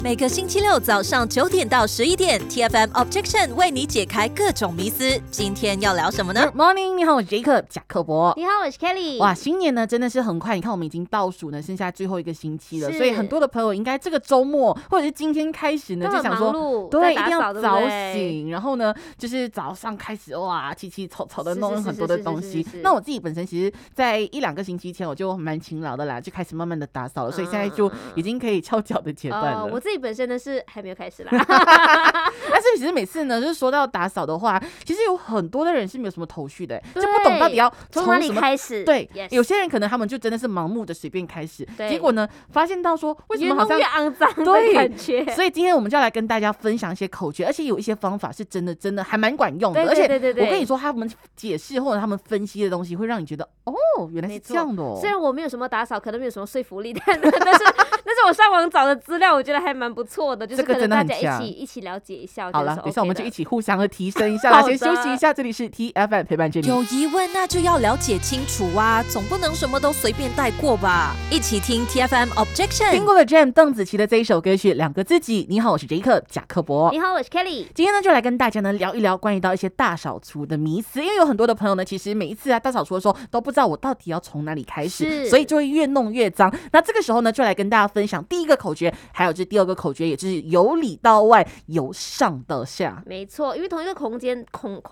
每个星期六早上9点到11点 ，TFM Objection 为你解开各种迷思。今天要聊什么呢 ？Good morning， 你好，我是 Jacob 贾克伯。 你好，我是 Kelly。 哇，新年呢真的是很快，你看我们已经倒数呢，剩下最后一个星期了，所以很多的朋友应该这个周末或者是今天开始呢，就想说，对，一定要早醒，然后呢，就是早上开始哇，起起吵吵的弄很多的东西。那我自己本身其实，在1-2个星期前我就蛮勤劳的啦，就开始慢慢的打扫了，所以现在就已经可以翘脚的阶段了。 我自己本身呢是还没有开始啦， 但是其实每次呢，就是说到打扫的话，其实有很多的人是没有什么头绪的，就不懂到底要从哪里开始。 对，有些人可能他们就真的是盲目的随便开始，结果呢，发现到说为什么好像越肮脏的感觉。 所以今天我们就要来跟大家分享一些口诀，而且有一些方法是真的还蛮管用的。而且我跟你说，他们解释或者他们分析的东西，会让你觉得哦，原来是这样的哦。 虽然我没有什么打扫，可能没有什么说服力，但是我上网找的资料，我觉得还蛮不错的，就是可能大家一起了解一下。 好了，等一下我们就一起互相的提升一下啦。先休息一下，这里是 TFM 陪伴着你。 有疑问那就要了解清楚啊，总不能什么都随便带过吧？一起听 TFM Objection。 听过了 Jam 邓紫棋的这一首歌曲《两个自己》。你好，我是 Jacob 贾克伯。 你好，我是 Kelly。 今天呢，就来跟大家呢聊一聊关于到一些大扫除的迷思，因为有很多的朋友呢，其实每一次大扫除的时候都不知道我到底要从哪里开始，所以就会越弄越脏。那这个时候呢，就来跟大家分享第一个口诀，还有这第二个口诀，也就是由里到外，由上到下。 没错，因为同一个空间，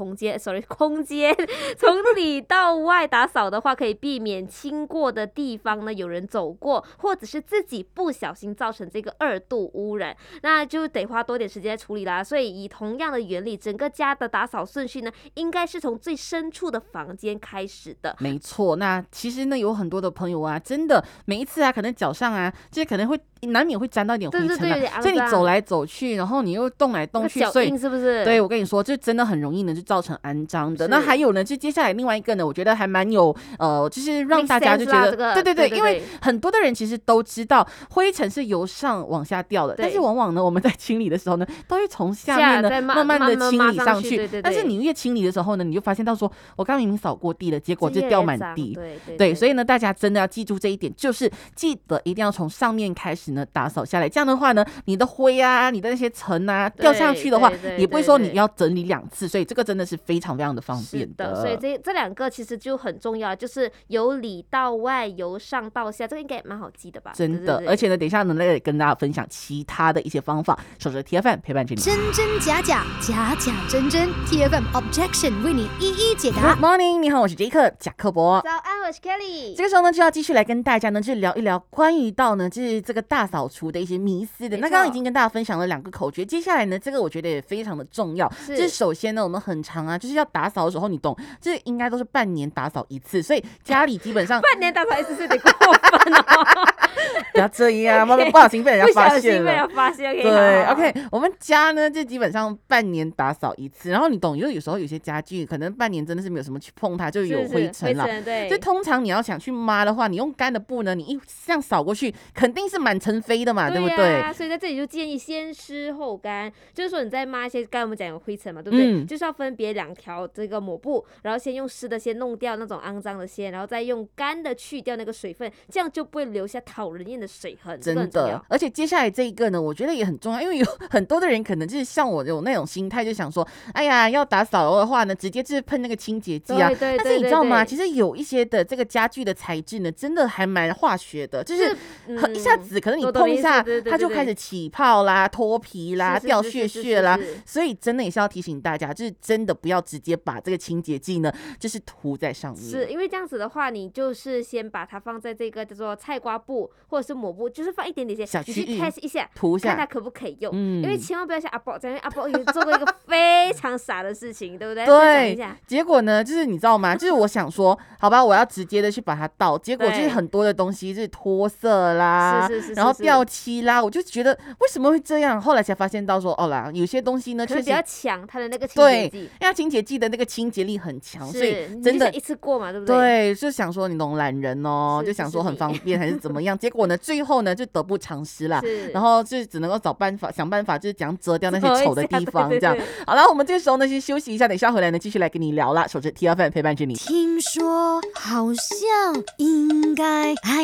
从里到外打扫的话，可以避免经过的地方呢有人走过，或者是自己不小心造成这个2度污染，那就得花多点时间来处理啦。所以以同样的原理，整个家的打扫顺序呢，应该是从最深处的房间开始的。 没错，那其实呢，有很多的朋友啊，真的每一次可能脚上就是可能会难免会沾到一点灰尘所以你走来走去，然后你又动来动去， 所以是不是？ 对，我跟你说，就真的很容易呢，就造成肮脏的。那还有呢，就接下来另外一个呢，我觉得还蛮有就是让大家就觉得，对，因为很多的人其实都知道灰尘是由上往下掉的，但是往往呢，我们在清理的时候呢，都会从下面呢慢慢的清理上去。但是你越清理的时候呢，你就发现到说，我刚明明扫过地了，结果就掉满地。对，所以呢，大家真的要记住这一点，就是记得一定要从上面开始呢打扫下来。这样的话呢，你的灰啊，你的那些尘啊掉下去的话，也不会说你要整理2次，所以这个真的是非常非常的方便的。 所以这2个其实就很重要，就是由里到外，由上到下，这个应该蛮好记的吧？ 真的，而且呢，等一下呢，来跟大家分享其他的一些方法。守着 TFM 陪伴着你， 真真假假，假假真真 ，TFM Objection 为你一一解答。 Good morning， 你好，我是 Jacob 贾克伯。 早安，我是 Kelly。 这个时候呢，就要继续来跟大家呢，就聊一聊关于到呢，就是这个大扫除的一些迷思的。那刚刚已经跟大家分享了2个口诀，接下来呢，这个我觉得也非常的重要。就是首先呢，我们很常就是要打扫的时候，你懂，就是应该都是半年打扫1次，所以家里基本上半年打扫1次是有点过分哦。 不要这样，慢慢不小心被人家发现了。 不小心被人家发现， 对 ，OK， 我们家呢就基本上半年打扫1次，然后你懂，有时候有些家具可能半年真的是没有什么去碰它，就有灰尘了。 对， 就通常你要想去抹的话，你用干的布呢，你一这样扫过去，肯定是满城飞的嘛，对不对？ 所以在这里就建议先湿后干，就是说你在抹一些，刚才我们讲有灰尘嘛，对不对？就是要分别2条这个抹布，然后先用湿的先弄掉那种肮脏的先，然后再用干的去掉那个水分，这样就不会留下讨人厌的水痕。 真的，而且接下来这一个呢，我觉得也很重要，因为有很多的人可能就是像我有那种心态，就想说，哎呀，要打扫的话呢，直接就是喷那个清洁剂啊。但是你知道吗？其实有一些的这个家具的材质呢，真的还蛮化学的，就是一下子可能你碰一下，它就开始起泡啦、脱皮啦、掉屑啦，所以真的也是要提醒大家，就是真的不要直接把这个清洁剂呢，就是涂在上面。 是因为这样子的话，你就是先把它放在这个叫做菜瓜布或者是抹布，就是放一点点小区域， 你去 test 一下， 涂一下， 看它可不可以用。因为千万不要像阿宝这样，阿宝有做过一个非常傻的事情，对不对？ 对，结果呢，就是你知道吗？就是我想说，好吧，我要直接的去把它倒，结果就是很多的东西就是脱色啦，然后掉漆啦，我就觉得为什么会这样？后来才发现到说，哦啦，有些东西呢，确实比较强，它的那个清洁剂， 因为它清洁剂的那个清洁力很强，所以真的一次过嘛，对不对？ 对，就想说你懂懒人哦，就想说很方便还是怎么样？结果呢，最后呢就得不偿失啦，然后就只能够想办法，就是怎样遮掉那些丑的地方，这样。好了，我们这个时候呢先休息一下，等一下回来呢继续来跟你聊啦。守着 TFM 陪伴着你。 听说好像应该，哎呀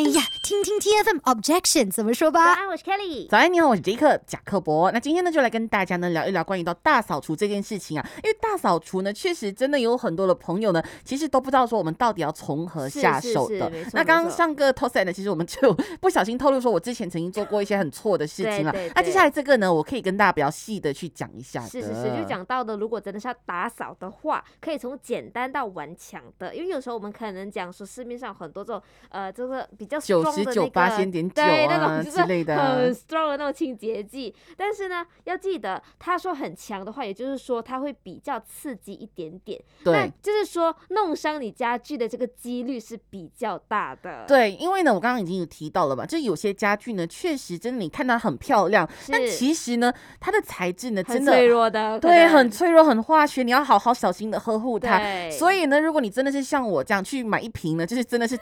听听 TFM Objection 怎么说吧。 早安，我是 Kelly。 早安，你好，我是杰克贾克伯。那今天呢，就来跟大家呢聊一聊关于到大扫除这件事情啊。因为大扫除呢，确实真的有很多的朋友呢，其实都不知道说我们到底要从何下手的。那刚刚上个 Toast 呢，其实我们就不小心透露说，我之前曾经做过一些很错的事情了。那接下来这个呢，我可以跟大家比较细的去讲一下的。 是，就讲到的，如果真的是要打扫的话，可以从简单到顽强的，因为有时候我们可能讲说市面上很多这种这个比较 strong 的那个 99%啊之类的， 很 strong 的那种清洁剂，但是呢，要记得他说很强的话，也就是说它会比较刺激一点点， 对， 那就是说弄伤你家具的这个几率是比较大的。 对，因为呢，我刚刚已经有提到了嘛，就有些家具呢，确实真的你看它很漂亮，但其实呢，它的材质呢，真的很脆弱的， 对，很脆弱，很化学，你要好好小心的呵护它。所以呢，如果你真的是像我这样去买一瓶呢，就是真的是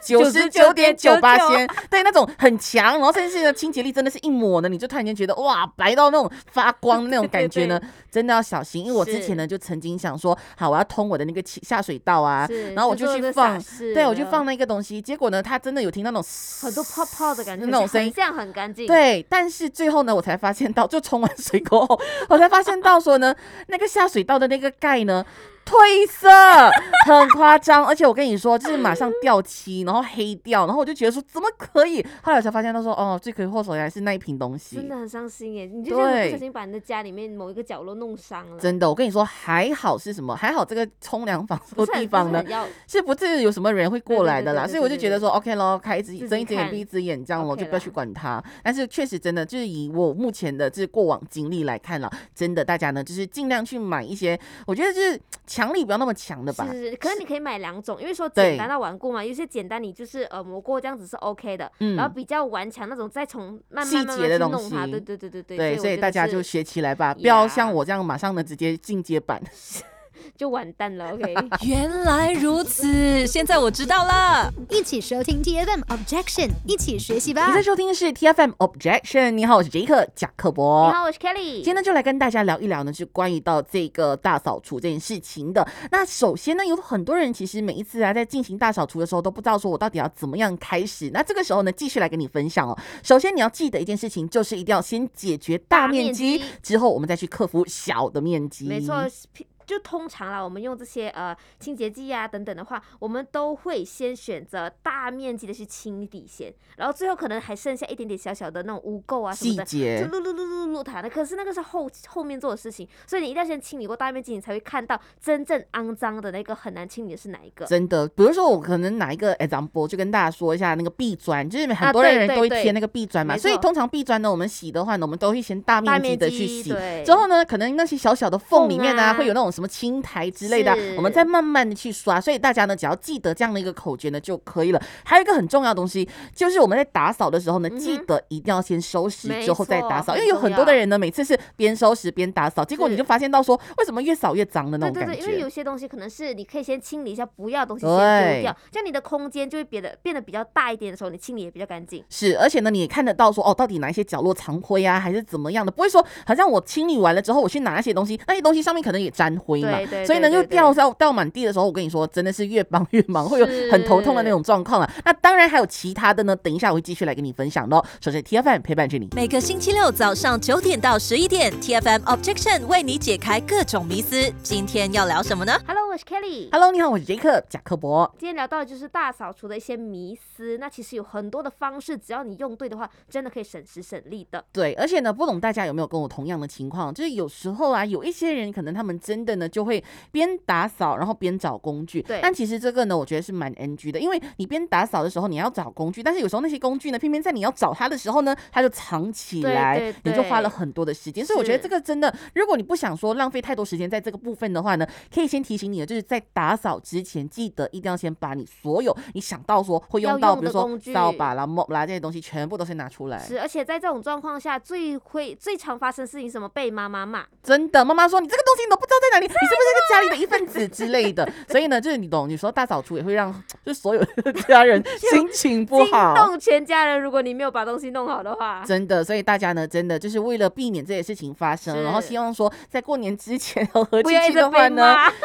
99.98%，对，那种很强，然后甚至呢清洁力真的是一抹呢，你就突然间觉得哇，白到那种发光的那种感觉呢，真的要小心。因为我之前呢就曾经想说，好，我要通我的那个下水道啊，然后我就去放，对，我去放那个东西，结果呢，它真的有听到那种很多泡泡的感觉， 那种声音， 这样很干净。 对，但是最后呢，我才发现到，就冲完水过后，我才发现到说呢，那个下水道的那个盖呢，褪色，很夸张，而且我跟你说，就是马上掉漆，然后黑掉，然后我就觉得说怎么可以？后来我才发现到说，哦，罪魁祸首还是那一瓶东西， 真的很伤心耶！你就这样不小心把你的家里面某一个角落弄伤了。 真的，我跟你说，还好是什么？还好这个冲凉房这个地方呢，是不是有什么人会过来的啦？所以我就觉得说 ，OK 咯，开睁一只眼闭一只眼，这样我就不要去管它。但是确实真的就是以我目前的就是过往经历来看啦，真的大家呢就是尽量去买一些，我觉得就是强力不要那么强的吧。 是，可是你可以买两种，因为说简单到顽固嘛，有些简单你就是磨过这样子是 OK 的，然后比较顽强那种再从慢慢去弄它，对，所以大家就学起来吧，不要像我这样马上的直接进阶版。 就完蛋了 ，OK。 原来如此，现在我知道了。 一起收听 TFM Objection， 一起学习吧。 你在收听的是 TFM Objection。你好，我是杰克贾克伯。 你好，我是 Kelly。 今天呢，就来跟大家聊一聊呢，是关于到这个大扫除这件事情的。那首先呢，有很多人其实每一次啊，在进行大扫除的时候，都不知道说我到底要怎么样开始。那这个时候呢，继续来跟你分享哦。首先你要记得一件事情，就是一定要先解决大面积，之后我们再去克服小的面积。 没错。就通常啦，我们用这些清洁剂啊等等的话，我们都会先选择大面积的去清理先，然后最后可能还剩下一点点小小的那种污垢啊什么的，就撸它的。可是那个是后面做的事情，所以你一定要先清理过大面积，你才会看到真正肮脏的那个很难清理的是哪一个。 真的，比如说我可能拿一个 example 就跟大家说一下那个壁砖，就是很多人都会贴那个壁砖嘛，所以通常壁砖呢，我们洗的话呢，我们都会先大面积的去洗，之后呢，可能那些小小的缝里面啊，会有那种什么青苔之类的，我们再慢慢的去刷。所以大家呢，只要记得这样的一个口诀呢就可以了。还有一个很重要的东西，就是我们在打扫的时候呢，记得一定要先收拾之后再打扫，因为有很多的人呢，每次是边收拾边打扫，结果你就发现到说，为什么越扫越脏的那种感觉。 对，因为有些东西可能是你可以先清理一下不要的东西先丢掉，这样你的空间就会变得比较大一点的时候，你清理也比较干净。 是，而且呢，你也看得到说，哦，到底哪一些角落藏灰啊，还是怎么样的，不会说好像我清理完了之后，我去拿那些东西，那些东西上面可能也沾灰嘛，所以呢就掉满地的时候，我跟你说，真的是越帮越忙，会有很头痛的那种状况啊。那当然还有其他的呢，等一下我会继续来跟你分享的哦。首先 TFM 陪伴着你， 每个星期六早上9点到11点 ，TFM Objection 为你解开各种迷思。今天要聊什么呢 ？Hello， 我是 Kelly。 Hello， 你好，我是杰克贾克伯。 今天聊到的就是大扫除的一些迷思。那其实有很多的方式，只要你用对的话，真的可以省时省力的。 对，而且呢，不懂大家有没有跟我同样的情况？就是有时候啊，有一些人可能他们真的呢就会边打扫，然后边找工具。 对， 但其实这个呢，我觉得是蛮 NG 的，因为你边打扫的时候你要找工具，但是有时候那些工具呢，偏偏在你要找它的时候呢，它就藏起来，你就花了很多的时间。所以我觉得这个真的，如果你不想说浪费太多时间在这个部分的话呢，可以先提醒你的，就是在打扫之前，记得一定要先把你所有你想到说会用到，比如说扫把啦、mop啦这些东西，全部都先拿出来。 是，而且在这种状况下，最常发生事情什么？被妈妈骂。 真的，妈妈说你这个东西你都不知道在哪里，你是不是这个家里的一份子之类的。所以呢，就是你懂，有时候大扫除也会让就是所有的家人心情不好， 惊动全家人。如果你没有把东西弄好的话， 真的，所以大家呢，真的就是为了避免这些事情发生，然后希望说在过年之前和和气气的话呢，对，记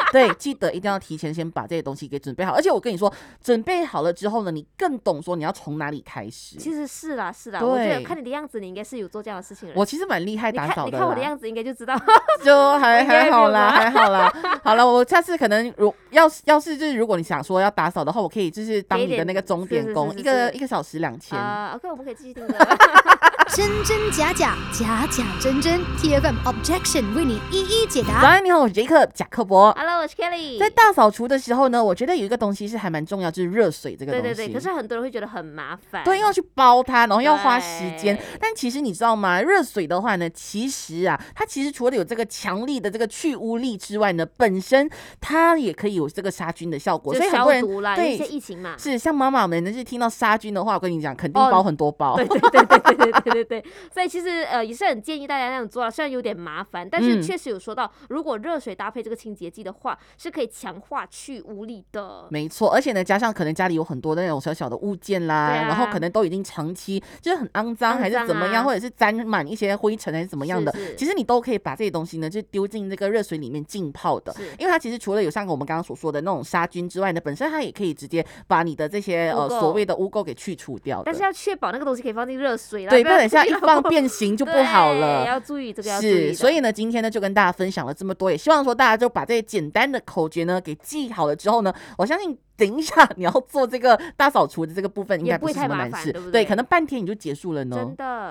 记得一定要提前先把这些东西给准备好。而且我跟你说，准备好了之后呢，你更懂说你要从哪里开始。 其实是啦，我觉得看你的样子，你应该是有做这样的事情的人。 我其实蛮厉害打扫的啦， 你看我的样子应该就知道， 就还好啦，还好啦。好了，我下次可能要是就是如果你想说要打扫的话，我可以就是当你的那个钟点工，一个小时2000。 OK， 我们可以继续听歌。 真真假假，假假真真 ，TFM Objection 为你一一解答。 早安，你好，我是杰克贾克伯。 Hello， 我是 Kelly。 在大扫除的时候呢，我觉得有一个东西是还蛮重要，就是热水这个东西。 对，可是很多人会觉得很麻烦， 对，要去煲它，然后要花时间。但其实你知道吗？热水的话呢，其实它其实除了有这个强力的这个去污力之外呢，本身它也可以有这个杀菌的效果。所以很多人对，一些疫情嘛， 是像妈妈们就是听到杀菌的话，我跟你讲，肯定包很多包。 对，所以其实也是很建议大家那样做，虽然有点麻烦，但是确实有说到，如果热水搭配这个清洁剂的话，是可以强化去污力的。 没错，而且呢，加上可能家里有很多的那种小小的物件啦，然后可能都已经长期就是很肮脏还是怎么样，或者是沾满一些灰尘还是怎么样的，其实你都可以把这些东西呢就丢进这个热水里面浸泡的，因为它其实除了有像我们刚刚所说的那种杀菌之外呢，本身它也可以直接把你的这些所谓的污垢给去除掉的。 但是要确保那个东西可以放进热水啦， 对，不然等下一放变形就不好了。 要注意这个，要注意。 所以呢，今天呢就跟大家分享了这么多，也希望说大家就把这些简单的口诀呢给记好了之后呢，我相信等一下你要做这个大扫除的这个部分应该不是什么难事，对，可能半天你就结束了呢。 真的。